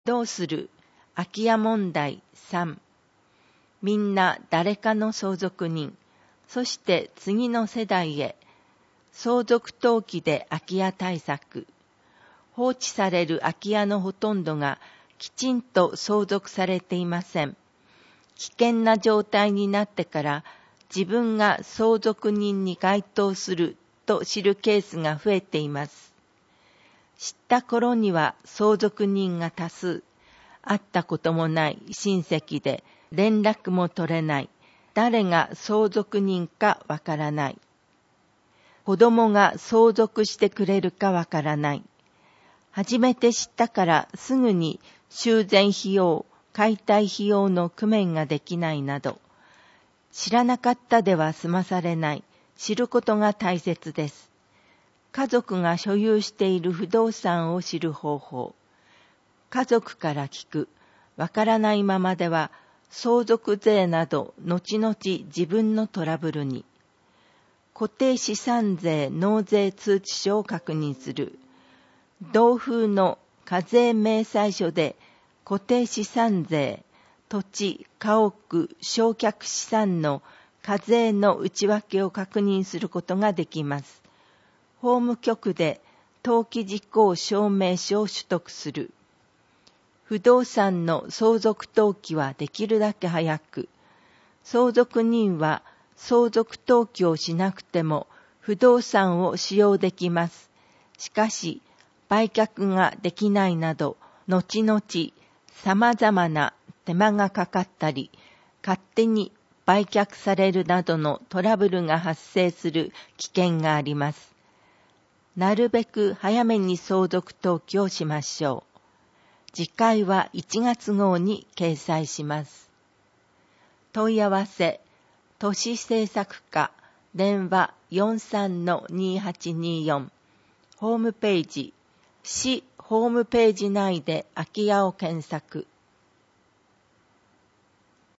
どうする空き家問題3。みんな誰かの相続人、そして次の世代へ。相続登記で空き家対策。放置される空き家のほとんどがきちんと相続されていません。危険な状態になってから自分が相続人に該当すると知るケースが増えています。知った頃には相続人が多数、会ったこともない親戚で連絡も取れない、誰が相続人かわからない。子供が相続してくれるかわからない。初めて知ったからすぐに修繕費用、解体費用の工面ができないなど、知らなかったでは済まされない、知ることが大切です。家族が所有している不動産を知る方法。家族から聞く、わからないままでは相続税など後々自分のトラブルに。固定資産税納税通知書を確認する。同風の課税明細書で固定資産税、土地、家屋、償却資産の課税の内訳を確認することができます。法務局で登記事項証明書を取得する。不動産の相続登記はできるだけ早く、相続人は相続登記をしなくても不動産を使用できます。しかし、売却ができないなど、後々様々な手間がかかったり、勝手に売却されるなどのトラブルが発生する危険があります。なるべく早めに相続登記をしましょう。次回は1月号に掲載します。問い合わせ、都市政策課、電話 43-2824、ホームページ、市ホームページ内で空き家を検索。